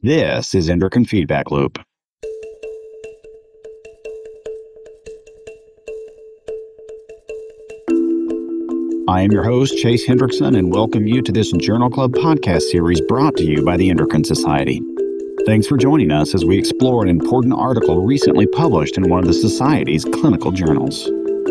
This is Endocrine Feedback Loop. I am your host, Chase Hendrickson, and welcome you to this Journal Club podcast series brought to you by the Endocrine Society. Thanks for joining us as we explore an important article recently published in one of the Society's clinical journals.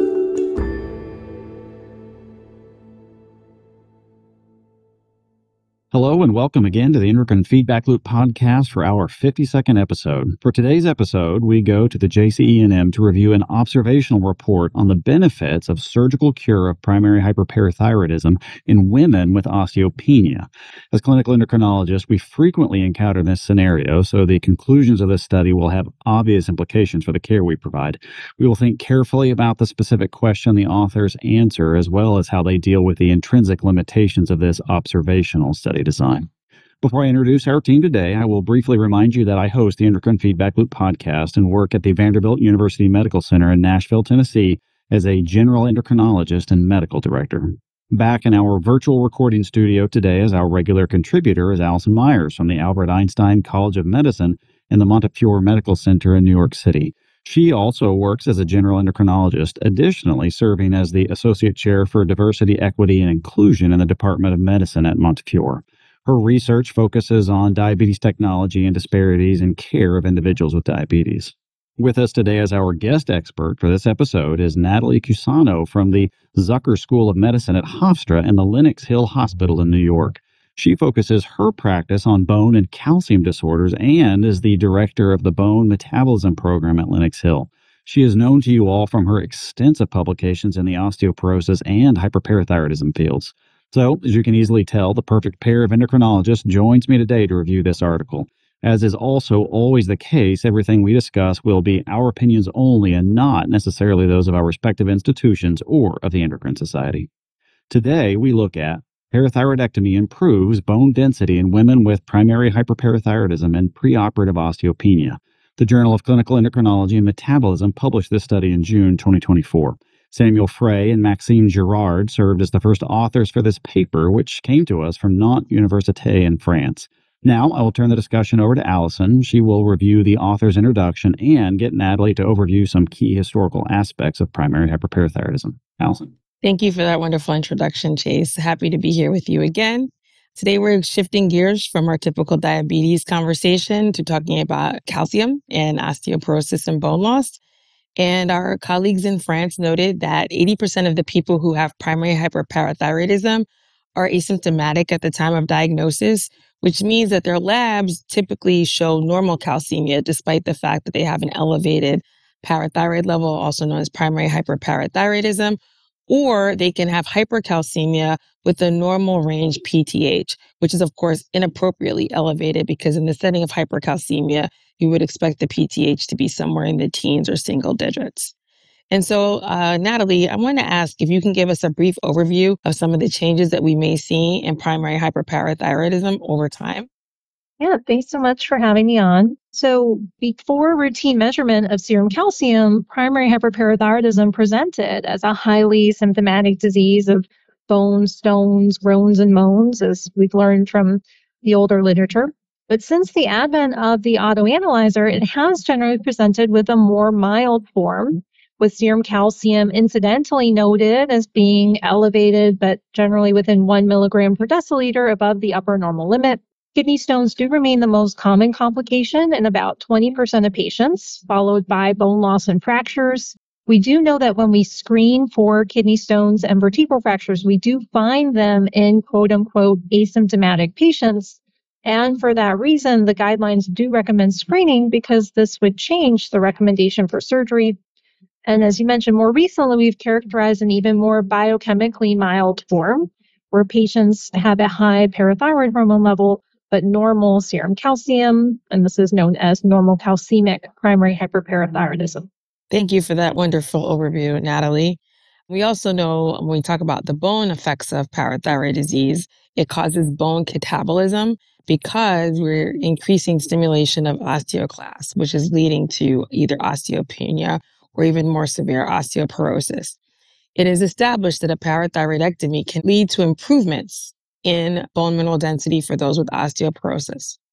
Hello and welcome again to the Endocrine Feedback Loop podcast for our 52nd episode. For today's episode, we go to the JCENM to review an observational report on the benefits of surgical cure of primary hyperparathyroidism in women with osteopenia. As clinical endocrinologists, we frequently encounter this scenario, so the conclusions of this study will have obvious implications for the care we provide. We will think carefully about the specific question the authors answer, as well as how they deal with the intrinsic limitations of this observational study design. Before I introduce our team today, I will briefly remind you that I host the Endocrine Feedback Loop podcast and work at the Vanderbilt University Medical Center in Nashville, Tennessee as a general endocrinologist and medical director. Back in our virtual recording studio today as our regular contributor is Allison Myers from the Albert Einstein College of Medicine and the Montefiore Medical Center in New York City. She also works as a general endocrinologist, additionally serving as the Associate Chair for Diversity, Equity, and Inclusion in the Department of Medicine at Montefiore. Her research focuses on diabetes technology and disparities in care of individuals with diabetes. With us today as our guest expert for this episode is Natalie Cusano from the Zucker School of Medicine at Hofstra and the Lenox Hill Hospital in New York. She focuses her practice on bone and calcium disorders and is the director of the Bone Metabolism Program at Lenox Hill. She is known to you all from her extensive publications in the osteoporosis and hyperparathyroidism fields. So, as you can easily tell, the perfect pair of endocrinologists joins me today to review this article. As is also always the case, everything we discuss will be our opinions only and not necessarily those of our respective institutions or of the Endocrine Society. Today, we look at parathyroidectomy improves bone density in women with primary hyperparathyroidism and preoperative osteopenia. The Journal of Clinical Endocrinology and Metabolism published this study in June 2024. Samuel Frey and Maxime Girard served as the first authors for this paper, which came to us from Nantes Université in France. Now, I will turn the discussion over to Allison. She will review the author's introduction and get Natalie to overview some key historical aspects of primary hyperparathyroidism. Allison. Thank you for that wonderful introduction, Chase. Happy to be here with you again. Today, we're shifting gears from our typical diabetes conversation to talking about calcium and osteoporosis and bone loss. And our colleagues in France noted that 80% of the people who have primary hyperparathyroidism are asymptomatic at the time of diagnosis, which means that their labs typically show normal calcemia, despite the fact that they have an elevated parathyroid level, also known as primary hyperparathyroidism, or they can have hypercalcemia with a normal range PTH, which is, of course, inappropriately elevated because in the setting of hypercalcemia, you would expect the PTH to be somewhere in the teens or single digits. And so, Natalie, I want to ask if you can give us a brief overview of some of the changes that we may see in primary hyperparathyroidism over time. Yeah, thanks so much for having me on. So before routine measurement of serum calcium, primary hyperparathyroidism presented as a highly symptomatic disease of bones, stones, groans, and moans, as we've learned from the older literature. But since the advent of the autoanalyzer, it has generally presented with a more mild form, with serum calcium incidentally noted as being elevated, but generally within 1 milligram per deciliter above the upper normal limit. Kidney stones do remain the most common complication in about 20% of patients, followed by bone loss and fractures. We do know that when we screen for kidney stones and vertebral fractures, we do find them in quote-unquote asymptomatic patients. And for that reason, the guidelines do recommend screening because this would change the recommendation for surgery. And as you mentioned, more recently, we've characterized an even more biochemically mild form where patients have a high parathyroid hormone level, but normal serum calcium, and this is known as normal calcemic primary hyperparathyroidism. Thank you for that wonderful overview, Natalie. We also know when we talk about the bone effects of parathyroid disease, it causes bone catabolism because we're increasing stimulation of osteoclasts, which is leading to either osteopenia or even more severe osteoporosis. It is established that a parathyroidectomy can lead to improvements in bone mineral density for those with osteoporosis.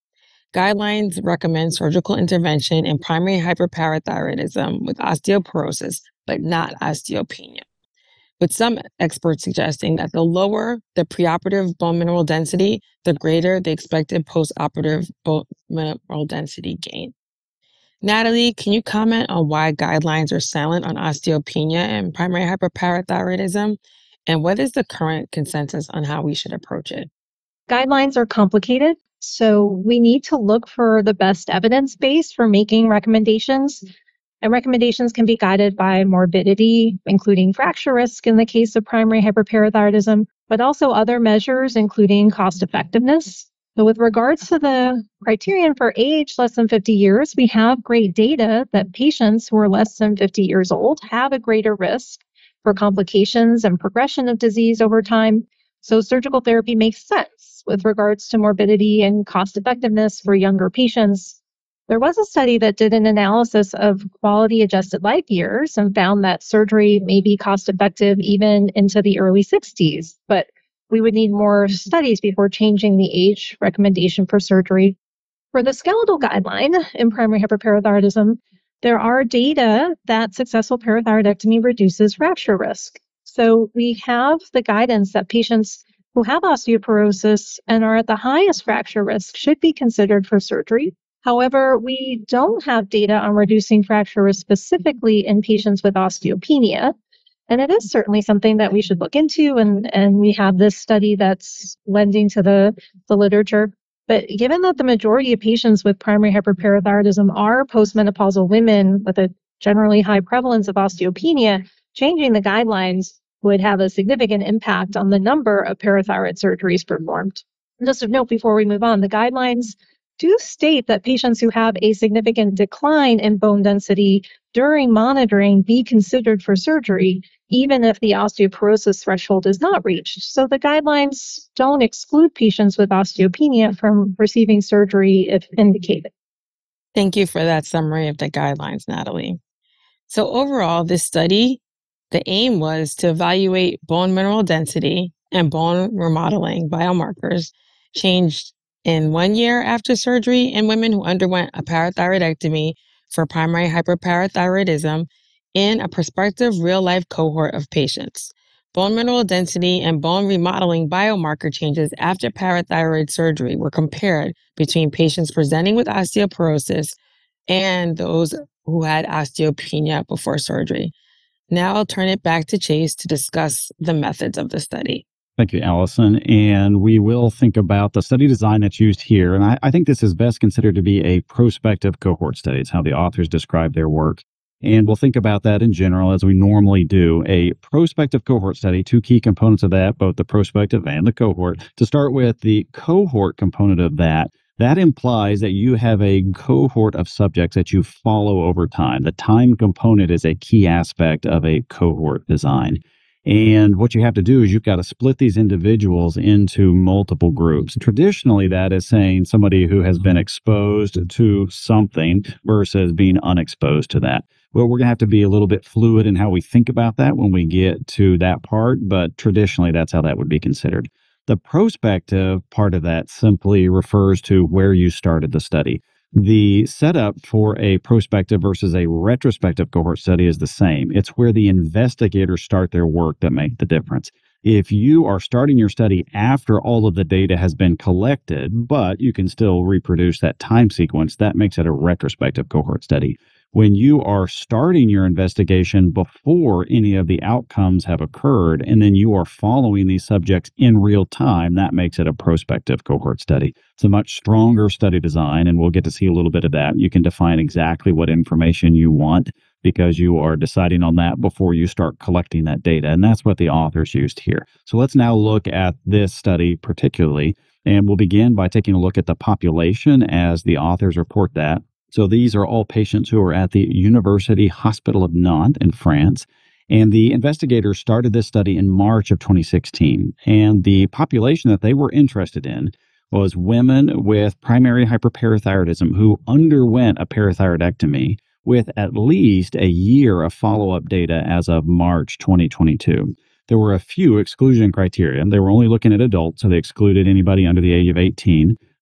Guidelines recommend surgical intervention in primary hyperparathyroidism with osteoporosis, but not osteopenia, with some experts suggesting that the lower the preoperative bone mineral density, the greater the expected postoperative bone mineral density gain. Natalie, can you comment on why guidelines are silent on osteopenia and primary hyperparathyroidism? And what is the current consensus on how we should approach it? Guidelines are complicated, so we need to look for the best evidence base for making recommendations. And recommendations can be guided by morbidity, including fracture risk in the case of primary hyperparathyroidism, but also other measures, including cost effectiveness. So with regards to the criterion for age less than 50 years, we have great data that patients who are less than 50 years old have a greater risk for complications and progression of disease over time. So surgical therapy makes sense with regards to morbidity and cost effectiveness for younger patients. There was a study that did an analysis of quality adjusted life years and found that surgery may be cost effective even into the early 60s, but we would need more studies before changing the age recommendation for surgery. For the skeletal guideline in primary hyperparathyroidism, there are data that successful parathyroidectomy reduces fracture risk. So we have the guidance that patients who have osteoporosis and are at the highest fracture risk should be considered for surgery. However, we don't have data on reducing fracture risk specifically in patients with osteopenia. And it is certainly something that we should look into, and we have this study that's lending to the literature. But given that the majority of patients with primary hyperparathyroidism are postmenopausal women with a generally high prevalence of osteopenia, changing the guidelines would have a significant impact on the number of parathyroid surgeries performed. And just a note before we move on, the guidelines do state that patients who have a significant decline in bone density during monitoring be considered for surgery, even if the osteoporosis threshold is not reached. So the guidelines don't exclude patients with osteopenia from receiving surgery if indicated. Thank you for that summary of the guidelines, Natalie. So overall, this study, the aim was to evaluate bone mineral density and bone remodeling biomarkers changed in 1 year after surgery in women who underwent a parathyroidectomy for primary hyperparathyroidism in a prospective real-life cohort of patients. Bone mineral density and bone remodeling biomarker changes after parathyroid surgery were compared between patients presenting with osteoporosis and those who had osteopenia before surgery. Now I'll turn it back to Chase to discuss the methods of the study. Thank you, Allison. And we will think about the study design that's used here. And I think this is best considered to be a prospective cohort study. It's how the authors describe their work. And we'll think about that in general as we normally do. A prospective cohort study, two key components of that, both the prospective and the cohort. To start with, the cohort component of that implies that you have a cohort of subjects that you follow over time. The time component is a key aspect of a cohort design. And what you have to do is you've got to split these individuals into multiple groups. Traditionally, that is saying somebody who has been exposed to something versus being unexposed to that. Well, we're going to have to be a little bit fluid in how we think about that when we get to that part, but traditionally, that's how that would be considered. The prospective part of that simply refers to where you started the study. The setup for a prospective versus a retrospective cohort study is the same. It's where the investigators start their work that make the difference. If you are starting your study after all of the data has been collected, but you can still reproduce that time sequence, that makes it a retrospective cohort study. When you are starting your investigation before any of the outcomes have occurred, and then you are following these subjects in real time, that makes it a prospective cohort study. It's a much stronger study design, and we'll get to see a little bit of that. You can define exactly what information you want because you are deciding on that before you start collecting that data, and that's what the authors used here. So let's now look at this study particularly, and we'll begin by taking a look at the population as the authors report that. So these are all patients who are at the University Hospital of Nantes in France. And the investigators started this study in March of 2016. And the population that they were interested in was women with primary hyperparathyroidism who underwent a parathyroidectomy with at least a year of follow-up data as of March 2022. There were a few exclusion criteria. They were only looking at adults, so they excluded anybody under the age of 18.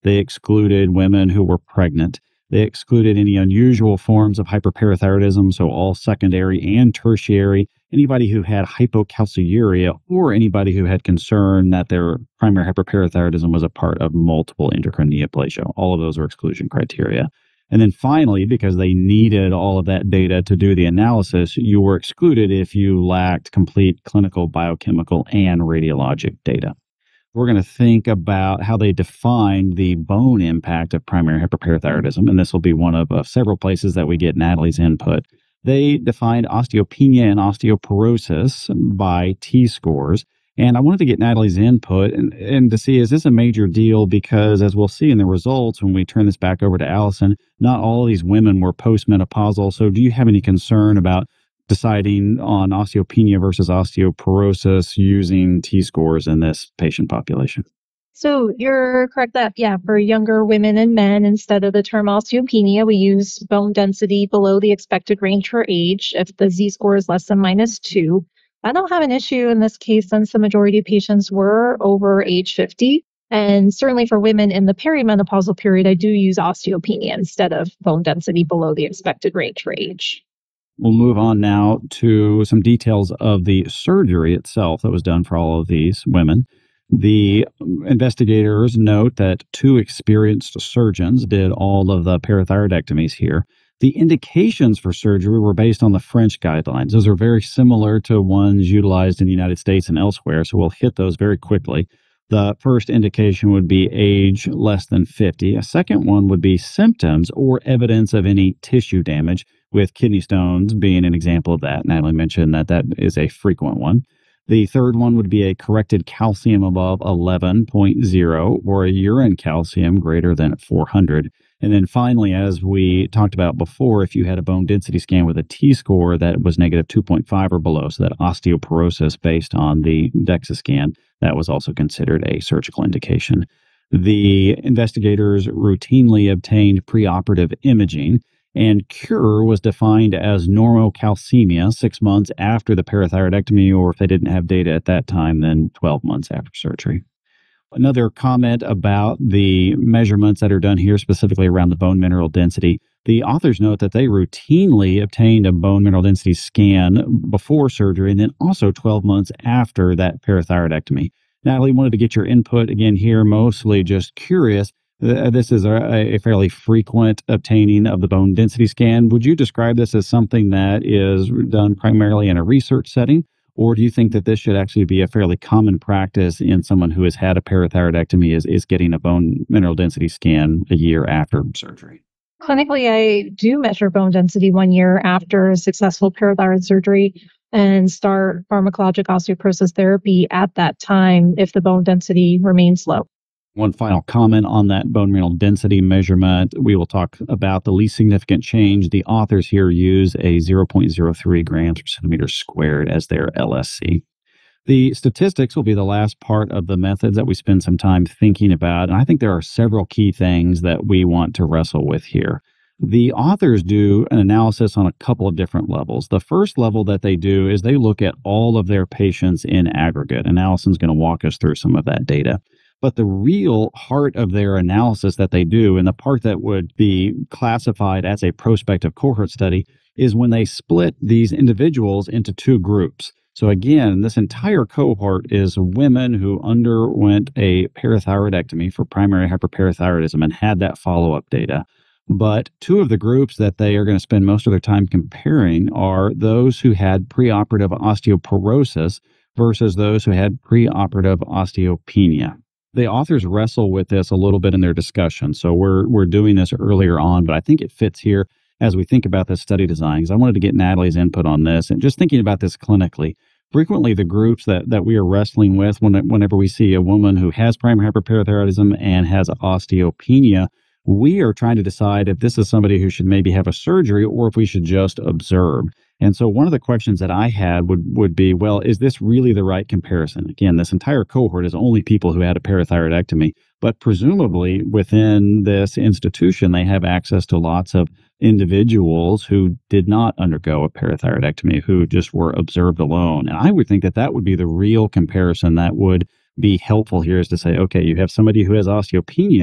They excluded women who were pregnant. They excluded any unusual forms of hyperparathyroidism, so all secondary and tertiary, anybody who had hypocalciuria, or anybody who had concern that their primary hyperparathyroidism was a part of multiple endocrine neoplasia. All of those are exclusion criteria. And then finally, because they needed all of that data to do the analysis, you were excluded if you lacked complete clinical, biochemical, and radiologic data. We're going to think about how they define the bone impact of primary hyperparathyroidism, and this will be one of several places that we get Natalie's input. They defined osteopenia and osteoporosis by T-scores, and I wanted to get Natalie's input and to see, is this a major deal? Because as we'll see in the results, when we turn this back over to Allison, not all of these women were postmenopausal. So do you have any concern about deciding on osteopenia versus osteoporosis using T-scores in this patient population? So you're correct that, for younger women and men, instead of the term osteopenia, we use bone density below the expected range for age if the Z-score is less than -2. I don't have an issue in this case since the majority of patients were over age 50. And certainly for women in the perimenopausal period, I do use osteopenia instead of bone density below the expected range for age. We'll move on now to some details of the surgery itself that was done for all of these women. The investigators note that 2 experienced surgeons did all of the parathyroidectomies here. The indications for surgery were based on the French guidelines. Those are very similar to ones utilized in the United States and elsewhere, so we'll hit those very quickly. The first indication would be age less than 50. A second one would be symptoms or evidence of any tissue damage, with kidney stones being an example of that. Natalie mentioned that that is a frequent one. The third one would be a corrected calcium above 11.0 or a urine calcium greater than 400. And then finally, as we talked about before, if you had a bone density scan with a T-score that was negative 2.5 or below, so that osteoporosis based on the DEXA scan, that was also considered a surgical indication. The investigators routinely obtained preoperative imaging, and cure was defined as normocalcemia 6 months after the parathyroidectomy, or if they didn't have data at that time, then 12 months after surgery. Another comment about the measurements that are done here, specifically around the bone mineral density. The authors note that they routinely obtained a bone mineral density scan before surgery and then also 12 months after that parathyroidectomy. Natalie, wanted to get your input again here, mostly just curious. This is a fairly frequent obtaining of the bone density scan. Would you describe this as something that is done primarily in a research setting? Or do you think that this should actually be a fairly common practice in someone who has had a parathyroidectomy is getting a bone mineral density scan a year after surgery? Clinically, I do measure bone density 1 year after successful parathyroid surgery and start pharmacologic osteoporosis therapy at that time if the bone density remains low. One final comment on that bone mineral density measurement. We will talk about the least significant change. The authors here use a 0.03 grams per centimeter squared as their LSC. The statistics will be the last part of the methods that we spend some time thinking about. And I think there are several key things that we want to wrestle with here. The authors do an analysis on a couple of different levels. The first level that they do is they look at all of their patients in aggregate. And Allison's going to walk us through some of that data. But the real heart of their analysis that they do, and the part that would be classified as a prospective cohort study, is when they split these individuals into 2 groups. So again, this entire cohort is women who underwent a parathyroidectomy for primary hyperparathyroidism and had that follow-up data. But 2 of the groups that they are going to spend most of their time comparing are those who had preoperative osteoporosis versus those who had preoperative osteopenia. The authors wrestle with this a little bit in their discussion. So we're doing this earlier on, but I think it fits here as we think about this study design, because I wanted to get Natalie's input on this. And just thinking about this clinically, frequently the groups that we are wrestling with whenever we see a woman who has primary hyperparathyroidism and has osteopenia, we are trying to decide if this is somebody who should maybe have a surgery or if we should just observe. And so one of the questions that I had would be, well, is this really the right comparison? Again, this entire cohort is only people who had a parathyroidectomy, but presumably within this institution, they have access to lots of individuals who did not undergo a parathyroidectomy, who just were observed alone. And I would think that that would be the real comparison that would be helpful here, is to say, okay, you have somebody who has osteopenia,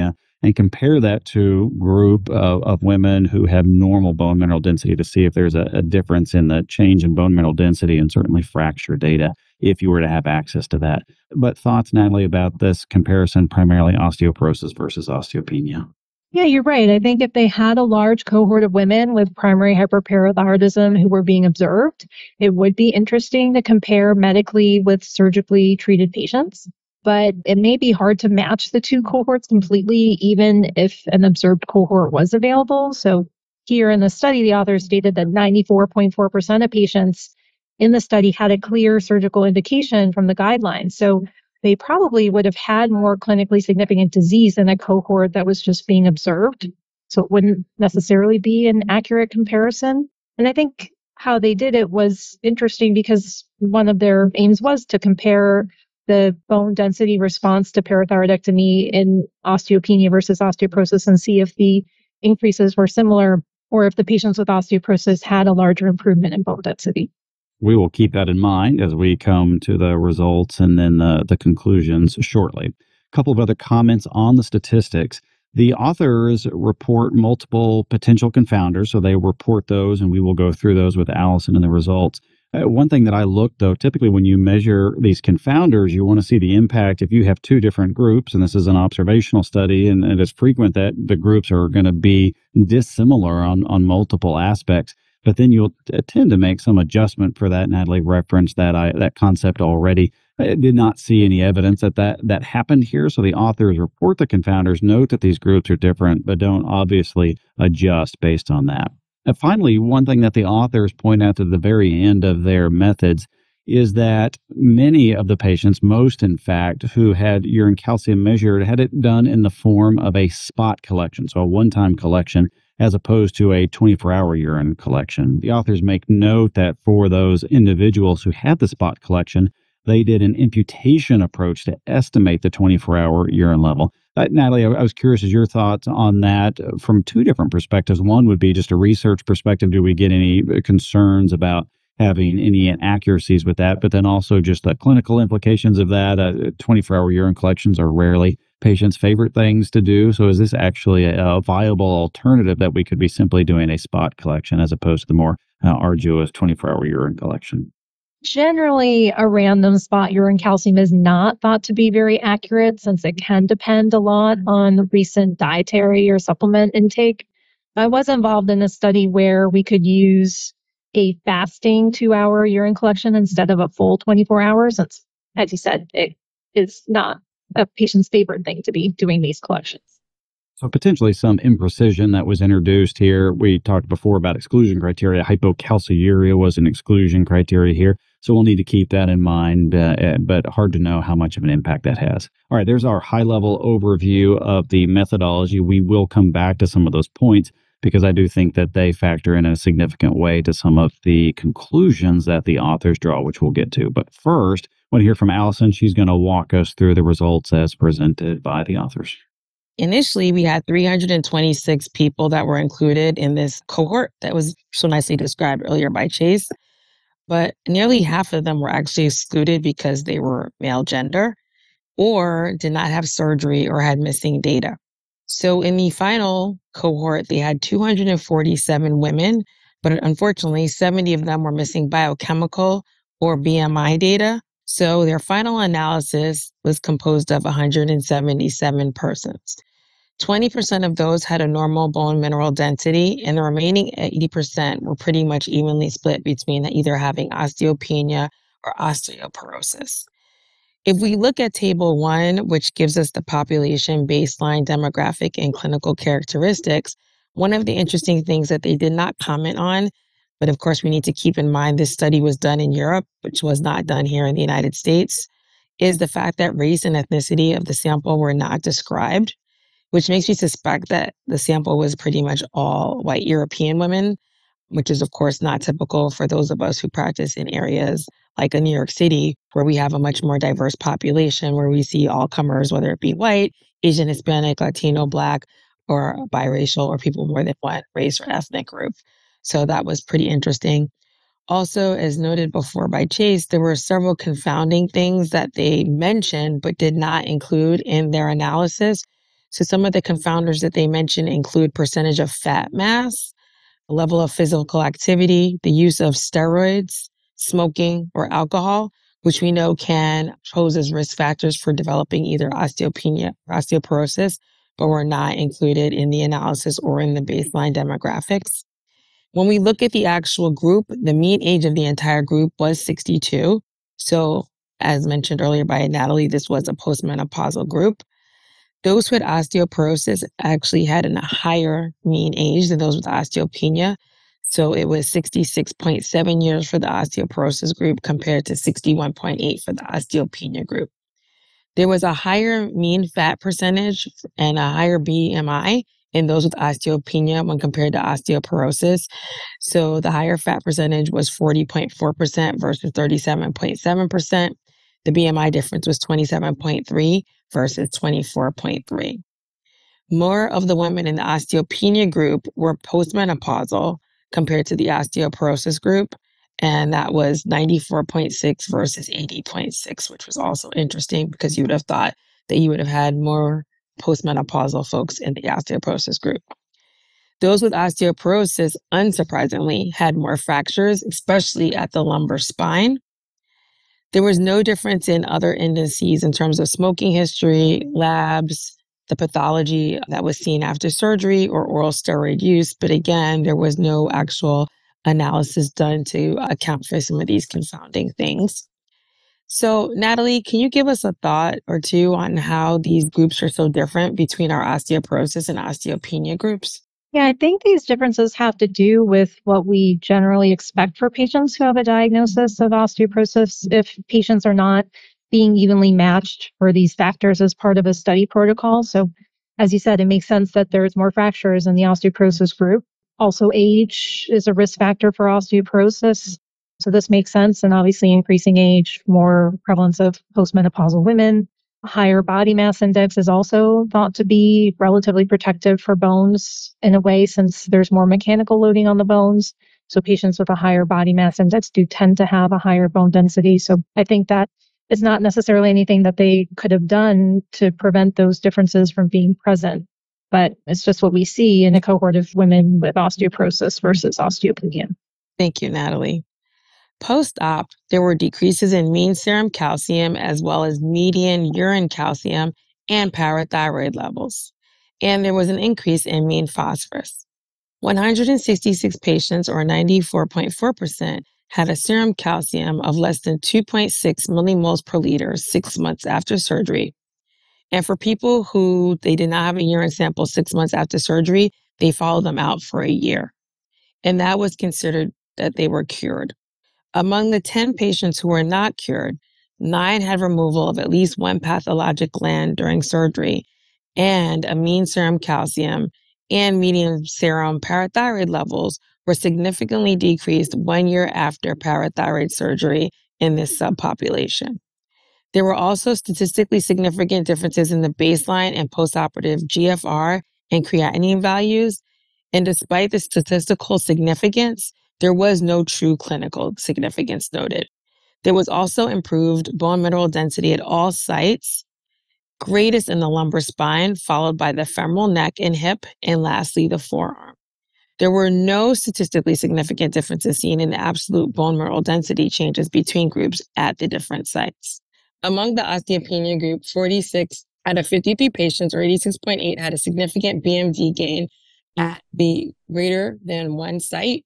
and compare that to group of women who have normal bone mineral density to see if there's a difference in the change in bone mineral density and certainly fracture data if you were to have access to that. But thoughts, Natalie, about this comparison, primarily osteoporosis versus osteopenia? Yeah, you're right. I think if they had a large cohort of women with primary hyperparathyroidism who were being observed, it would be interesting to compare medically with surgically treated patients. But it may be hard to match the two cohorts completely, even if an observed cohort was available. So here in the study, the authors stated that 94.4% of patients in the study had a clear surgical indication from the guidelines. So they probably would have had more clinically significant disease in a cohort that was just being observed. So it wouldn't necessarily be an accurate comparison. And I think how they did it was interesting because one of their aims was to compare the bone density response to parathyroidectomy in osteopenia versus osteoporosis and see if the increases were similar or if the patients with osteoporosis had a larger improvement in bone density. We will keep that in mind as we come to the results and then the conclusions shortly. A couple of other comments on the statistics. The authors report multiple potential confounders, so they report those, and we will go through those with Allison and the results. One thing that I look, though, typically when you measure these confounders, you want to see the impact if you have two different groups, and this is an observational study, and it is frequent that the groups are going to be dissimilar on multiple aspects. But then you'll tend to make some adjustment for that. Natalie referenced that concept already. I did not see any evidence that happened here. So the authors report the confounders, note that these groups are different, but don't obviously adjust based on that. And finally, one thing that the authors point out at the very end of their methods is that many of the patients, most in fact, who had urine calcium measured, had it done in the form of a spot collection, so a one-time collection, as opposed to a 24-hour urine collection. The authors make note that for those individuals who had the spot collection, they did an imputation approach to estimate the 24-hour urine level. Natalie, I was curious as your thoughts on that from two different perspectives. One would be just a research perspective. Do we get any concerns about having any inaccuracies with that? But then also just the clinical implications of that. 24-hour urine collections are rarely patients' favorite things to do. So is this actually a viable alternative that we could be simply doing a spot collection as opposed to the more arduous 24-hour urine collection? Generally, a random spot urine calcium is not thought to be very accurate since it can depend a lot on recent dietary or supplement intake. I was involved in a study where we could use a fasting 2-hour urine collection instead of a full 24 hours. Since, as you said, it is not a patient's favorite thing to be doing these collections. So potentially some imprecision that was introduced here. We talked before about exclusion criteria. Hypocalciuria was an exclusion criteria here. So we'll need to keep that in mind, but hard to know how much of an impact that has. All right, there's our high-level overview of the methodology. We will come back to some of those points because I do think that they factor in a significant way to some of the conclusions that the authors draw, which we'll get to. But first, I want to hear from Allison. She's going to walk us through the results as presented by the authors. Initially, we had 326 people that were included in this cohort that was so nicely described earlier by Chase, but nearly half of them were actually excluded because they were male gender or did not have surgery or had missing data. So in the final cohort, they had 247 women, but unfortunately, 70 of them were missing biochemical or BMI data. So their final analysis was composed of 177 persons. 20% of those had a normal bone mineral density, and the remaining 80% were pretty much evenly split between either having osteopenia or osteoporosis. If we look at Table 1, which gives us the population baseline demographic and clinical characteristics, one of the interesting things that they did not comment on, but of course we need to keep in mind this study was done in Europe, which was not done here in the United States, is the fact that race and ethnicity of the sample were not described, which makes me suspect that the sample was pretty much all white European women, which is, of course, not typical for those of us who practice in areas like in New York City, where we have a much more diverse population, where we see all comers, whether it be white, Asian, Hispanic, Latino, Black, or biracial, or people more than one race or ethnic group. So that was pretty interesting. Also, as noted before by Chase, there were several confounding things that they mentioned but did not include in their analysis. So some of the confounders that they mention include percentage of fat mass, level of physical activity, the use of steroids, smoking, or alcohol, which we know can pose as risk factors for developing either osteopenia or osteoporosis, but were not included in the analysis or in the baseline demographics. When we look at the actual group, the mean age of the entire group was 62. So, as mentioned earlier by Natalie, this was a postmenopausal group. Those who had osteoporosis actually had a higher mean age than those with osteopenia. So it was 66.7 years for the osteoporosis group compared to 61.8 for the osteopenia group. There was a higher mean fat percentage and a higher BMI in those with osteopenia when compared to osteoporosis. So the higher fat percentage was 40.4% versus 37.7%. The BMI difference was 27.3 versus 24.3. More of the women in the osteopenia group were postmenopausal compared to the osteoporosis group, and that was 94.6 versus 80.6, which was also interesting because you would have thought that you would have had more postmenopausal folks in the osteoporosis group. Those with osteoporosis, unsurprisingly, had more fractures, especially at the lumbar spine. There was no difference in other indices in terms of smoking history, labs, the pathology that was seen after surgery or oral steroid use. But again, there was no actual analysis done to account for some of these confounding things. So, Natalie, can you give us a thought or two on how these groups are so different between our osteoporosis and osteopenia groups? Yeah, I think these differences have to do with what we generally expect for patients who have a diagnosis of osteoporosis if patients are not being evenly matched for these factors as part of a study protocol. So, as you said, it makes sense that there's more fractures in the osteoporosis group. Also, age is a risk factor for osteoporosis. So this makes sense. And obviously, increasing age, more prevalence of postmenopausal women. A higher body mass index is also thought to be relatively protective for bones in a way, since there's more mechanical loading on the bones. So patients with a higher body mass index do tend to have a higher bone density. So I think that it's not necessarily anything that they could have done to prevent those differences from being present, but it's just what we see in a cohort of women with osteoporosis versus osteopenia. Thank you, Natalie. Post-op, there were decreases in mean serum calcium as well as median urine calcium and parathyroid levels. And there was an increase in mean phosphorus. 166 patients, or 94.4%, had a serum calcium of less than 2.6 millimoles per liter 6 months after surgery. And for people who they did not have a urine sample 6 months after surgery, they followed them out for a year. And that was considered that they were cured. Among the 10 patients who were not cured, 9 had removal of at least one pathologic gland during surgery, and a mean serum calcium and median serum parathyroid levels were significantly decreased 1 year after parathyroid surgery in this subpopulation. There were also statistically significant differences in the baseline and postoperative GFR and creatinine values, and despite the statistical significance, there was no true clinical significance noted. There was also improved bone mineral density at all sites, greatest in the lumbar spine, followed by the femoral neck and hip, and lastly, the forearm. There were no statistically significant differences seen in the absolute bone mineral density changes between groups at the different sites. Among the osteopenia group, 46 out of 53 patients, or 86.8, had a significant BMD gain at the greater than one site,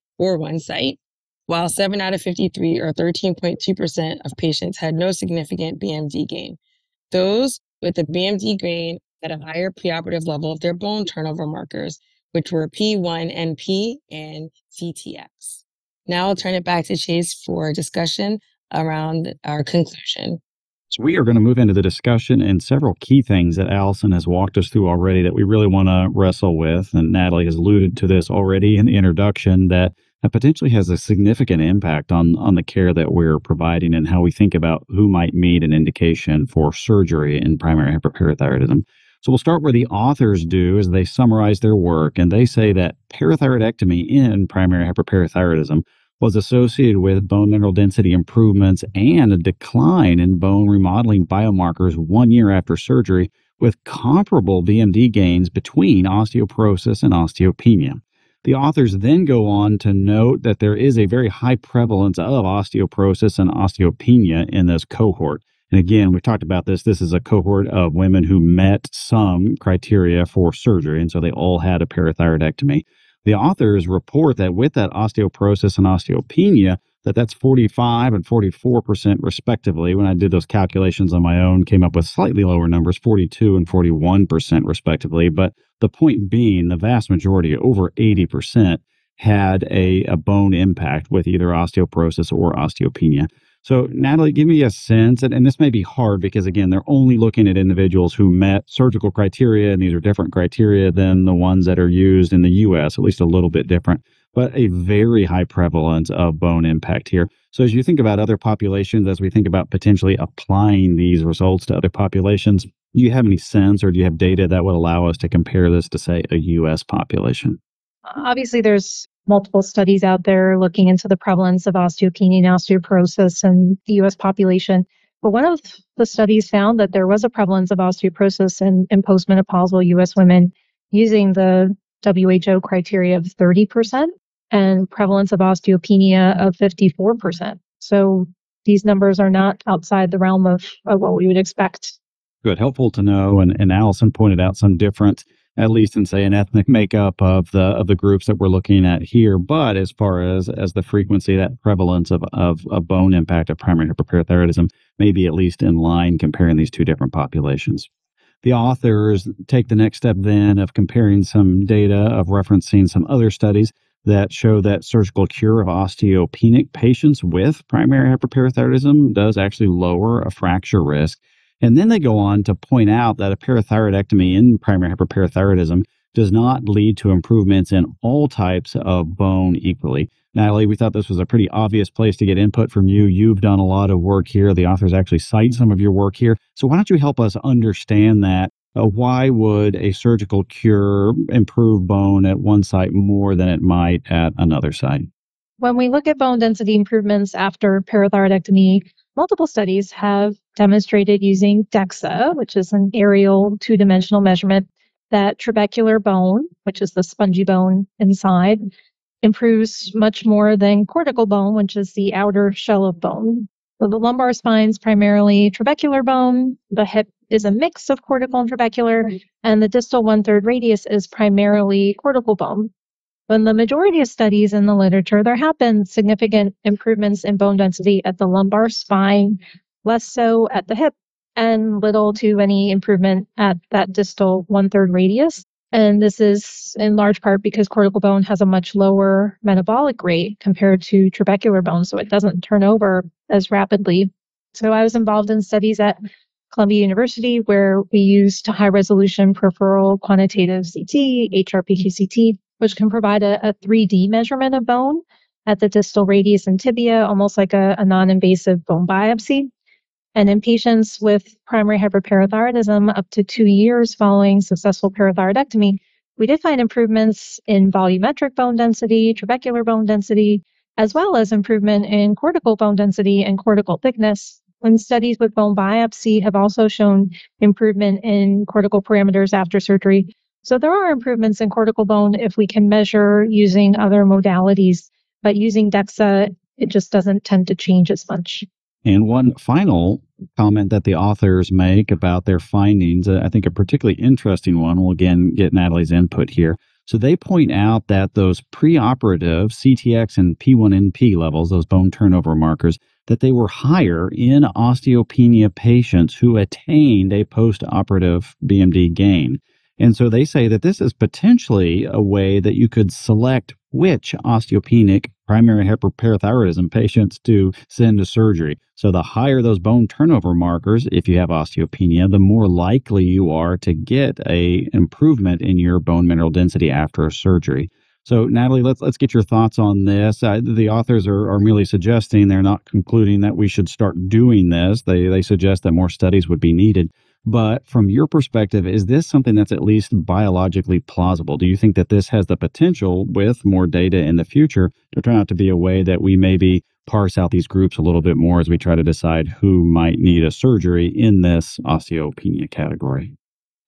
while 7 out of 53, or 13.2% of patients had no significant BMD gain. Those with a BMD gain had a higher preoperative level of their bone turnover markers, which were P1NP and CTX. Now I'll turn it back to Chase for discussion around our conclusion. So we are going to move into the discussion and several key things that Allison has walked us through already that we really want to wrestle with. And Natalie has alluded to this already in the introduction, that potentially has a significant impact on the care that we're providing and how we think about who might meet an indication for surgery in primary hyperparathyroidism. So we'll start where the authors do, as they summarize their work, and they say that parathyroidectomy in primary hyperparathyroidism was associated with bone mineral density improvements and a decline in bone remodeling biomarkers 1 year after surgery, with comparable BMD gains between osteoporosis and osteopenia. The authors then go on to note that there is a very high prevalence of osteoporosis and osteopenia in this cohort. And again, we've talked about this. This is a cohort of women who met some criteria for surgery, and so they all had a parathyroidectomy. The authors report that with that osteoporosis and osteopenia, that's 45 and 44% respectively. When I did those calculations on my own, came up with slightly lower numbers, 42 and 41% respectively. But the point being, the vast majority, over 80%, had a bone impact with either osteoporosis or osteopenia. So, Natalie, give me a sense, and this may be hard because, again, they're only looking at individuals who met surgical criteria, and these are different criteria than the ones that are used in the U.S., at least a little bit different, but a very high prevalence of bone impact here. So as you think about other populations, as we think about potentially applying these results to other populations, do you have any sense or do you have data that would allow us to compare this to, say, a U.S. population? Obviously, there's multiple studies out there looking into the prevalence of osteopenia and osteoporosis in the U.S. population. But one of the studies found that there was a prevalence of osteoporosis in postmenopausal U.S. women using the WHO criteria of 30% and prevalence of osteopenia of 54%. So these numbers are not outside the realm of what we would expect. Good. Helpful to know. And Allison pointed out some difference, at least in, say, an ethnic makeup of the groups that we're looking at here. But as far as the frequency, that prevalence of bone impact of primary hyperparathyroidism may be at least in line comparing these two different populations. The authors take the next step then of comparing some data, of referencing some other studies that show that surgical cure of osteopenic patients with primary hyperparathyroidism does actually lower a fracture risk. And then they go on to point out that a parathyroidectomy in primary hyperparathyroidism does not lead to improvements in all types of bone equally. Natalie, we thought this was a pretty obvious place to get input from you. You've done a lot of work here. The authors actually cite some of your work here. So why don't you help us understand that? Why would a surgical cure improve bone at one site more than it might at another site? When we look at bone density improvements after parathyroidectomy, multiple studies have demonstrated using DEXA, which is an aerial two-dimensional measurement, that trabecular bone, which is the spongy bone inside, improves much more than cortical bone, which is the outer shell of bone. So the lumbar spine is primarily trabecular bone, the hip is a mix of cortical and trabecular, and the distal 1/3 radius is primarily cortical bone. In the majority of studies in the literature, there have been significant improvements in bone density at the lumbar spine, less so at the hip, and little to any improvement at that distal 1/3 radius. And this is in large part because cortical bone has a much lower metabolic rate compared to trabecular bone, so it doesn't turn over as rapidly. So I was involved in studies at Columbia University where we used high-resolution peripheral quantitative CT, HRPQ-CT, which can provide a 3D measurement of bone at the distal radius and tibia, almost like a non-invasive bone biopsy. And in patients with primary hyperparathyroidism up to 2 years following successful parathyroidectomy, we did find improvements in volumetric bone density, trabecular bone density, as well as improvement in cortical bone density and cortical thickness. And studies with bone biopsy have also shown improvement in cortical parameters after surgery. So there are improvements in cortical bone if we can measure using other modalities, but using DEXA, it just doesn't tend to change as much. And one final comment that the authors make about their findings, I think a particularly interesting one, we'll again get Natalie's input here. So they point out that those preoperative CTX and P1NP levels, those bone turnover markers, that they were higher in osteopenia patients who attained a postoperative BMD gain. And so they say that this is potentially a way that you could select which osteopenic primary hyperparathyroidism patients to send to surgery. So the higher those bone turnover markers, if you have osteopenia, the more likely you are to get a improvement in your bone mineral density after a surgery. So Natalie, let's get your thoughts on this. The authors are merely suggesting, they're not concluding that we should start doing this. They suggest that more studies would be needed. But from your perspective, is this something that's at least biologically plausible? Do you think that this has the potential, with more data in the future, to turn out to be a way that we maybe parse out these groups a little bit more as we try to decide who might need a surgery in this osteopenia category?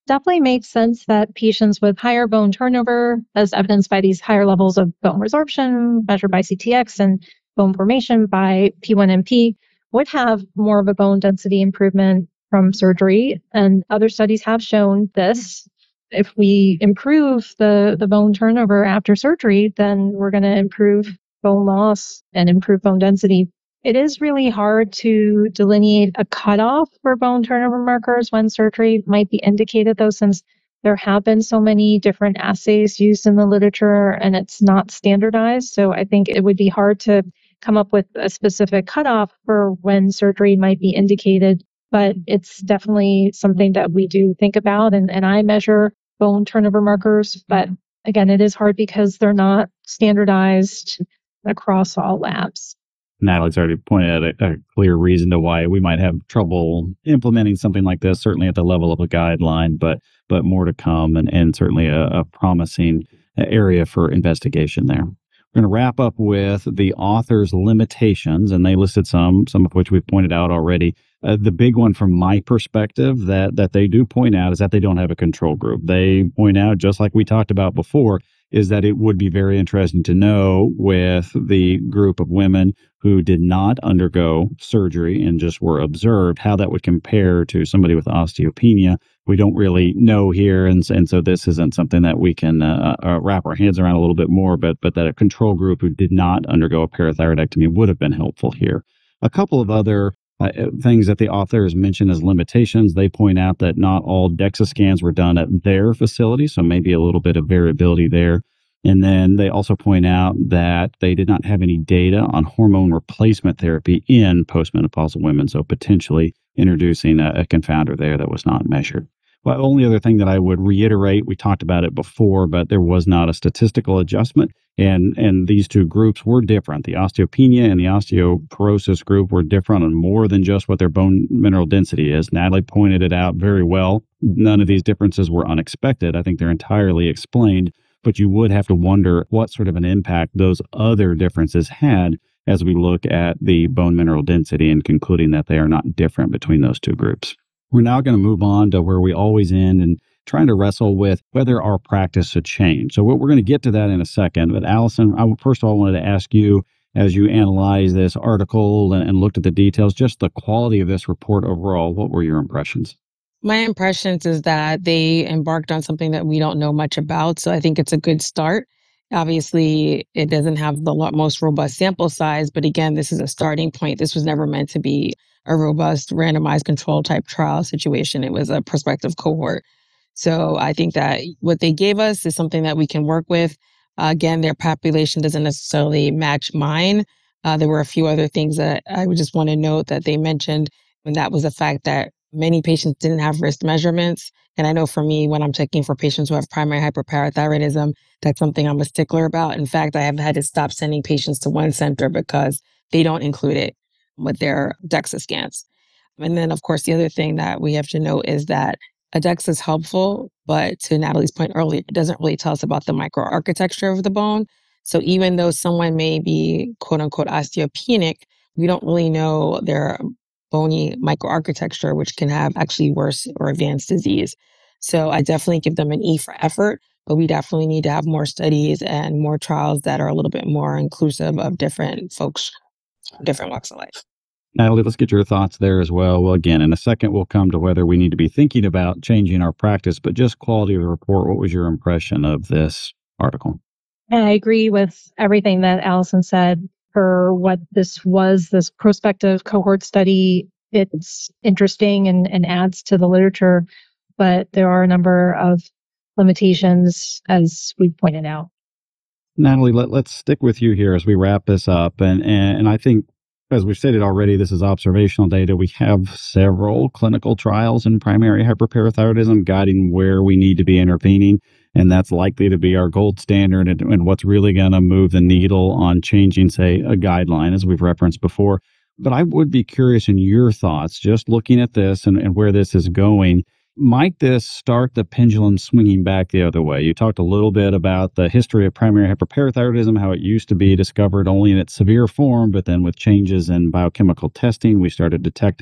definitely makes sense that patients with higher bone turnover, as evidenced by these higher levels of bone resorption measured by CTX and bone formation by P1NP, would have more of a bone density improvement from surgery. And other studies have shown this. If we improve the bone turnover after surgery, then we're going to improve bone loss and improve bone density. It is really hard to delineate a cutoff for bone turnover markers when surgery might be indicated, though, since there have been so many different assays used in the literature and it's not standardized. So I think it would be hard to come up with a specific cutoff for when surgery might be indicated, but it's definitely something that we do think about. And I measure bone turnover markers, but again, it is hard because they're not standardized across all labs. Natalie's already pointed out a clear reason to why we might have trouble implementing something like this, certainly at the level of a guideline, but more to come, and certainly a promising area for investigation there. We're going to wrap up with the author's limitations, and they listed some of which we've pointed out already. The big one from my perspective that they do point out is that they don't have a control group. They point out, just like we talked about before, is that it would be very interesting to know with the group of women who did not undergo surgery and just were observed, how that would compare to somebody with osteopenia. We don't really know here, and so this isn't something that we can wrap our hands around a little bit more, but that a control group who did not undergo a parathyroidectomy would have been helpful here. A couple of other things that the authors mention as limitations. They point out that not all DEXA scans were done at their facility, so maybe a little bit of variability there. And then they also point out that they did not have any data on hormone replacement therapy in postmenopausal women, so potentially introducing a confounder there that was not measured. Well, the only other thing that I would reiterate, we talked about it before, but there was not a statistical adjustment, and these two groups were different. The osteopenia and the osteoporosis group were different on more than just what their bone mineral density is. Natalie pointed it out very well. None of these differences were unexpected. I think they're entirely explained, but you would have to wonder what sort of an impact those other differences had as we look at the bone mineral density and concluding that they are not different between those two groups. We're now going to move on to where we always end and trying to wrestle with whether our practice should change. So we're going to get to that in a second. But Allison, first of all, I wanted to ask you, as you analyzed this article and looked at the details, just the quality of this report overall, what were your impressions? My impressions is that they embarked on something that we don't know much about. So I think it's a good start. Obviously, it doesn't have the most robust sample size, but again, this is a starting point. This was never meant to be a robust randomized control type trial situation. It was a prospective cohort. So I think that what they gave us is something that we can work with. Again, their population doesn't necessarily match mine. There were a few other things that I would just want to note that they mentioned, and that was the fact that many patients didn't have wrist measurements. And I know for me, when I'm checking for patients who have primary hyperparathyroidism, that's something I'm a stickler about. In fact, I have had to stop sending patients to one center because they don't include it with their DEXA scans. And then, of course, the other thing that we have to note is that a DEXA is helpful, but to Natalie's point earlier, it doesn't really tell us about the microarchitecture of the bone. So even though someone may be quote unquote osteopenic, we don't really know their bony microarchitecture, which can have actually worse or advanced disease. So I definitely give them an E for effort, but we definitely need to have more studies and more trials that are a little bit more inclusive of different folks, different walks of life. Natalie, let's get your thoughts there as well. Well, again, in a second, we'll come to whether we need to be thinking about changing our practice, but just quality of the report. What was your impression of this article? I agree with everything that Allison said. For what this was, this prospective cohort study, it's interesting and adds to the literature, but there are a number of limitations, as we pointed out. Natalie, let's stick with you here as we wrap this up. And I think, as we've stated already, this is observational data. We have several clinical trials in primary hyperparathyroidism guiding where we need to be intervening. And that's likely to be our gold standard and what's really going to move the needle on changing, say, a guideline, as we've referenced before. But I would be curious in your thoughts, just looking at this and where this is going. Might this start the pendulum swinging back the other way? You talked a little bit about the history of primary hyperparathyroidism, how it used to be discovered only in its severe form, but then with changes in biochemical testing, we started detecting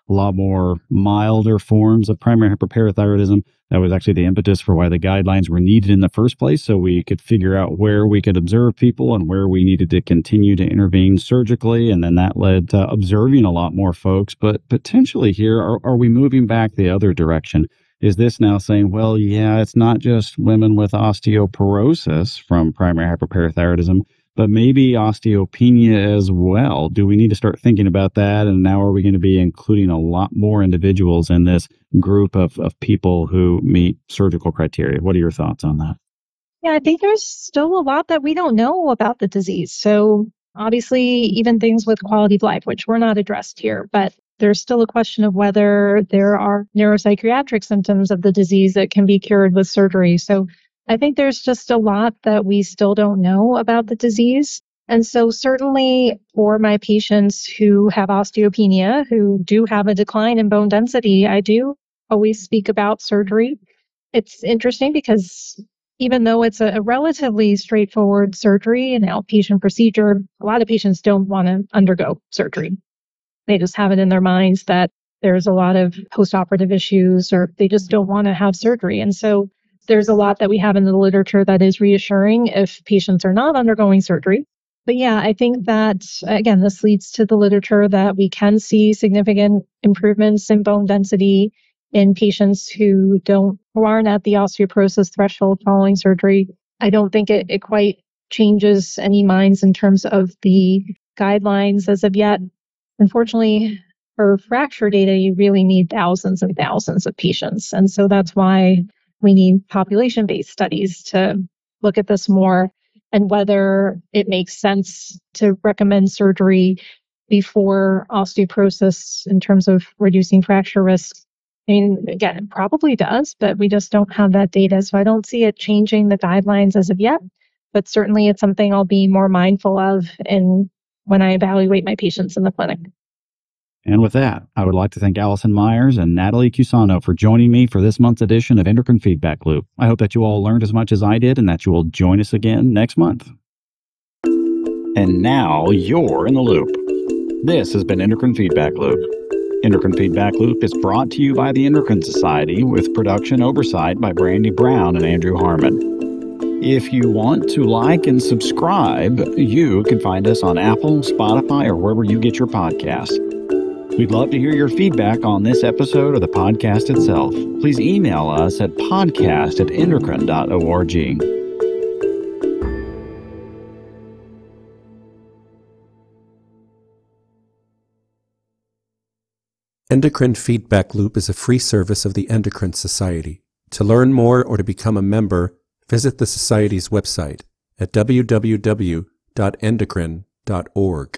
a lot more milder forms of primary hyperparathyroidism. That was actually the impetus for why the guidelines were needed in the first place, so we could figure out where we could observe people and where we needed to continue to intervene surgically. And then that led to observing a lot more folks. But potentially here, are we moving back the other direction? Is this now saying, well, yeah, it's not just women with osteoporosis from primary hyperparathyroidism, but maybe osteopenia as well? Do we need to start thinking about that? And now are we going to be including a lot more individuals in this group of people who meet surgical criteria? What are your thoughts on that? Yeah, I think there's still a lot that we don't know about the disease. So obviously, even things with quality of life, which were not addressed here, but there's still a question of whether there are neuropsychiatric symptoms of the disease that can be cured with surgery. So I think there's just a lot that we still don't know about the disease. And so certainly for my patients who have osteopenia, who do have a decline in bone density, I do always speak about surgery. It's interesting because even though it's a relatively straightforward surgery, an outpatient procedure, a lot of patients don't want to undergo surgery. They just have it in their minds that there's a lot of postoperative issues, or they just don't want to have surgery. And so there's a lot that we have in the literature that is reassuring if patients are not undergoing surgery. But yeah, I think that, again, this leads to the literature that we can see significant improvements in bone density in patients who aren't at the osteoporosis threshold following surgery. I don't think it quite changes any minds in terms of the guidelines as of yet. Unfortunately, for fracture data, you really need thousands and thousands of patients. And so that's why we need population-based studies to look at this more, and whether it makes sense to recommend surgery before osteoporosis in terms of reducing fracture risk. I mean, again, it probably does, but we just don't have that data. So I don't see it changing the guidelines as of yet, but certainly it's something I'll be more mindful of when I evaluate my patients in the clinic. And with that, I would like to thank Allison Myers and Natalie Cusano for joining me for this month's edition of Endocrine Feedback Loop. I hope that you all learned as much as I did and that you will join us again next month. And now you're in the loop. This has been Endocrine Feedback Loop. Endocrine Feedback Loop is brought to you by the Endocrine Society with production oversight by Brandy Brown and Andrew Harmon. If you want to like and subscribe, you can find us on Apple, Spotify, or wherever you get your podcasts. We'd love to hear your feedback on this episode or the podcast itself. Please email us at podcast@endocrine.org. Endocrine Feedback Loop is a free service of the Endocrine Society. To learn more or to become a member, visit the Society's website at www.endocrine.org.